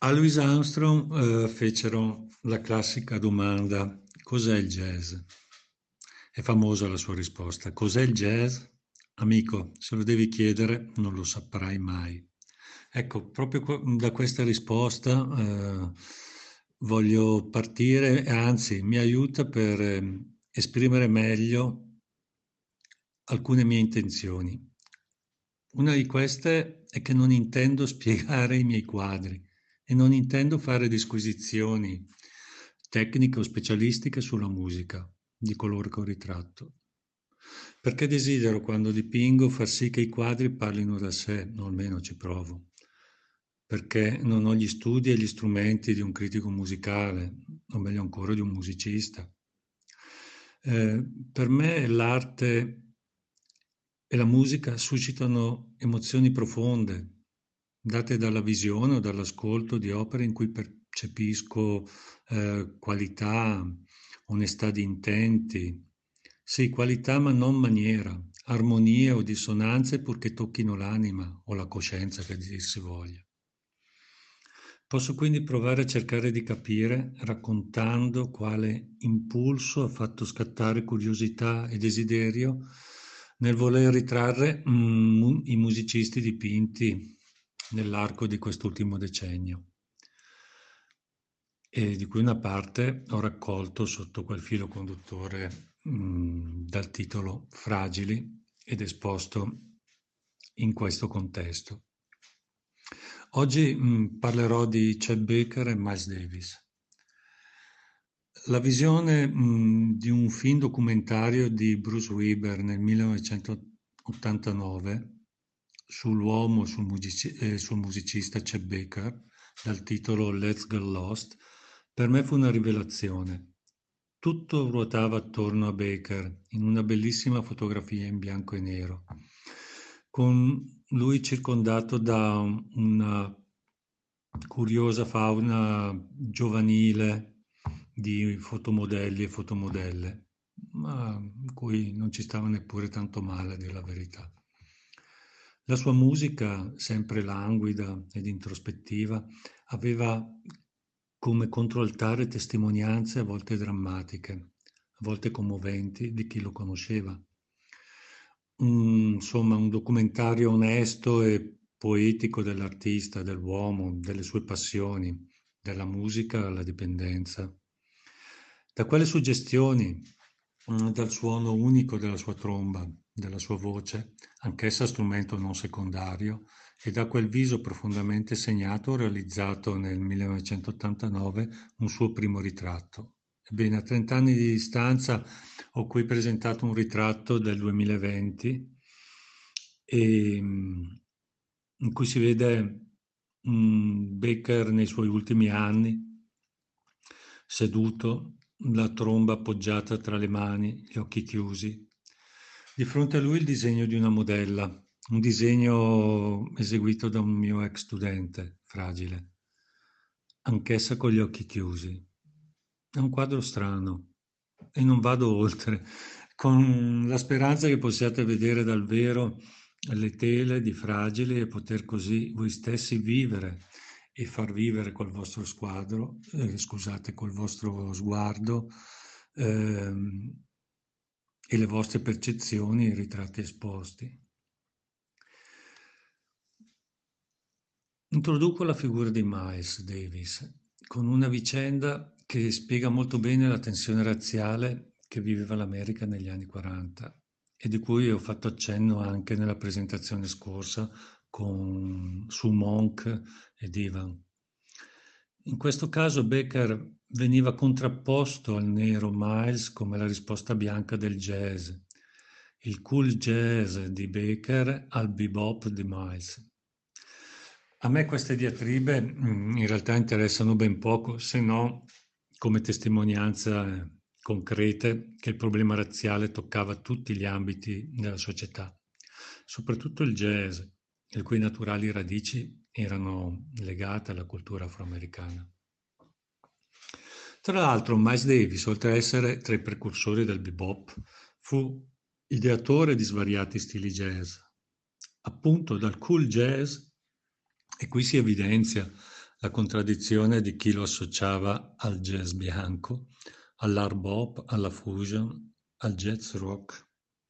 A Louis Armstrong fecero la classica domanda: cos'è il jazz? È famosa la sua risposta: cos'è il jazz? Amico, se lo devi chiedere non lo saprai mai. Ecco, proprio da questa risposta voglio partire, e anzi mi aiuta per esprimere meglio alcune mie intenzioni. Una di queste è che non intendo spiegare i miei quadri e non intendo fare disquisizioni tecniche o specialistiche sulla musica di coloro che ho ritratto. Perché desidero, quando dipingo, far sì che i quadri parlino da sé, o almeno ci provo. Perché non ho gli studi e gli strumenti di un critico musicale, o meglio ancora di un musicista. Per me l'arte e la musica suscitano emozioni profonde, date dalla visione o dall'ascolto di opere in cui percepisco qualità, onestà di intenti, sì, qualità ma non maniera, armonie o dissonanze purché tocchino l'anima o la coscienza, che dir si voglia. Posso quindi provare a cercare di capire, raccontando quale impulso ha fatto scattare curiosità e desiderio nel voler ritrarre i musicisti dipinti nell'arco di quest'ultimo decennio, e di cui una parte ho raccolto sotto quel filo conduttore dal titolo Fragili ed esposto in questo contesto. Oggi parlerò di Chet Baker e Miles Davis. La visione di un film documentario di Bruce Weber nel 1989 sull'uomo, sul musicista Chet Baker, dal titolo Let's Get Lost, per me fu una rivelazione. Tutto ruotava attorno a Baker in una bellissima fotografia in bianco e nero, con lui circondato da una curiosa fauna giovanile di fotomodelli e fotomodelle, ma in cui non ci stava neppure tanto male, a dire la verità. La sua musica, sempre languida ed introspettiva, aveva come controaltare testimonianze a volte drammatiche, a volte commoventi di chi lo conosceva. Insomma, un documentario onesto e poetico dell'artista, dell'uomo, delle sue passioni, dalla musica alla dipendenza. Da quelle suggestioni, dal suono unico della sua tromba, della sua voce, anch'essa strumento non secondario, e da quel viso profondamente segnato ho realizzato nel 1989 un suo primo ritratto. Ebbene, a 30 anni di distanza ho qui presentato un ritratto del 2020 in cui si vede Baker nei suoi ultimi anni, seduto, la tromba appoggiata tra le mani, gli occhi chiusi. Di fronte a lui il disegno di una modella, un disegno eseguito da un mio ex studente, fragile, anch'essa con gli occhi chiusi. È un quadro strano e non vado oltre, con la speranza che possiate vedere dal vero le tele di Fragili e poter così voi stessi vivere e far vivere col vostro squadro, scusate, col vostro sguardo ehm, e le vostre percezioni i ritratti esposti. Introduco la figura di Miles Davis con una vicenda che spiega molto bene la tensione razziale che viveva l'America negli anni 40 e di cui ho fatto accenno anche nella presentazione scorsa su Monk ed Ivan. In questo caso Baker veniva contrapposto al nero Miles come la risposta bianca del jazz, il cool jazz di Baker al bebop di Miles. A me queste diatribe in realtà interessano ben poco, se no come testimonianza concrete che il problema razziale toccava tutti gli ambiti della società, soprattutto il jazz, le cui naturali radici erano legate alla cultura afroamericana. Tra l'altro, Miles Davis, oltre a essere tra i precursori del bebop, fu ideatore di svariati stili jazz, appunto dal cool jazz, e qui si evidenzia la contraddizione di chi lo associava al jazz bianco, all'hard bop, alla fusion, al jazz rock.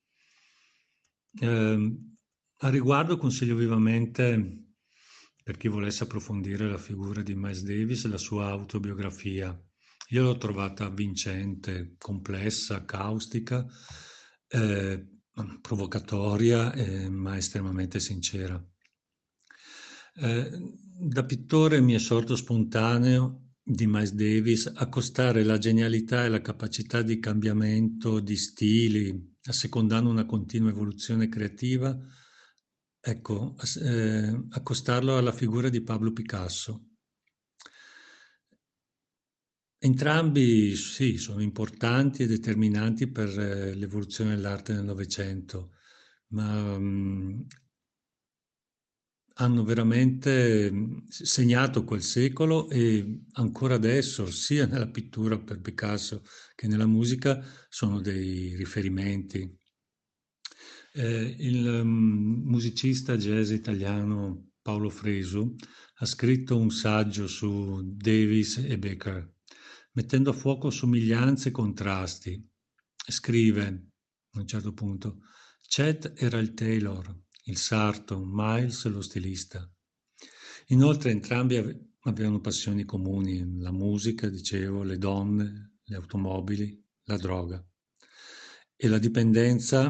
A riguardo consiglio vivamente, per chi volesse approfondire la figura di Miles Davis, la sua autobiografia. Io l'ho trovata vincente, complessa, caustica, eh, provocatoria, ma estremamente sincera. Da pittore mi è sorto spontaneo di Miles Davis accostare la genialità e la capacità di cambiamento di stili, assecondando una continua evoluzione creativa, ecco, accostarlo alla figura di Pablo Picasso. Entrambi, sì, sono importanti e determinanti per l'evoluzione dell'arte nel Novecento, ma hanno veramente segnato quel secolo e ancora adesso, sia nella pittura per Picasso che nella musica, sono dei riferimenti. Il musicista jazz italiano Paolo Fresu ha scritto un saggio su Davis e Becker, mettendo a fuoco somiglianze e contrasti. Scrive, a un certo punto, Chet era il Taylor, il sarto, Miles lo stilista. Inoltre entrambi avevano passioni comuni, la musica, dicevo, le donne, le automobili, la droga. E la dipendenza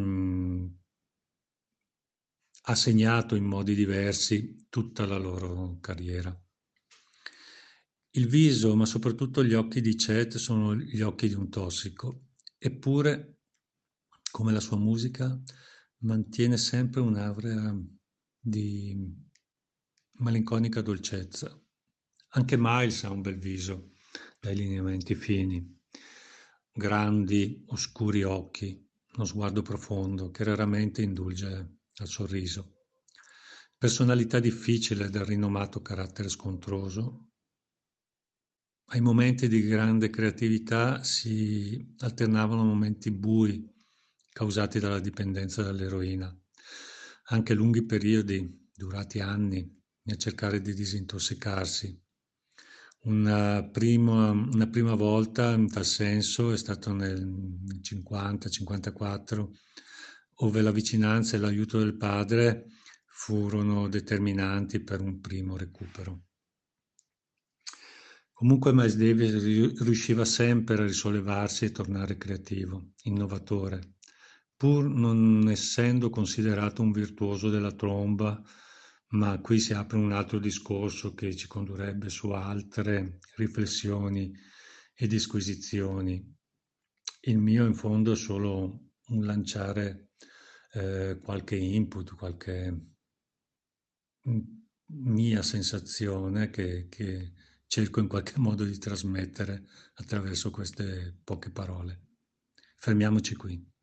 ha segnato in modi diversi tutta la loro carriera. Il viso, ma soprattutto gli occhi di Chet sono gli occhi di un tossico, eppure, come la sua musica, mantiene sempre un'aurea di malinconica dolcezza. Anche Miles ha un bel viso, dai lineamenti fini, grandi, oscuri occhi, uno sguardo profondo che raramente indulge al sorriso. Personalità difficile dal rinomato carattere scontroso. Ai momenti di grande creatività si alternavano momenti bui causati dalla dipendenza dall'eroina, anche lunghi periodi, durati anni, nel cercare di disintossicarsi. Una prima volta in tal senso è stato nel 50-54, dove la vicinanza e l'aiuto del padre furono determinanti per un primo recupero. Comunque Miles Davis riusciva sempre a risollevarsi e tornare creativo, innovatore, pur non essendo considerato un virtuoso della tromba, ma qui si apre un altro discorso che ci condurrebbe su altre riflessioni e disquisizioni. Il mio in fondo è solo un lanciare qualche input, qualche mia sensazione che cerco in qualche modo di trasmettere attraverso queste poche parole. Fermiamoci qui.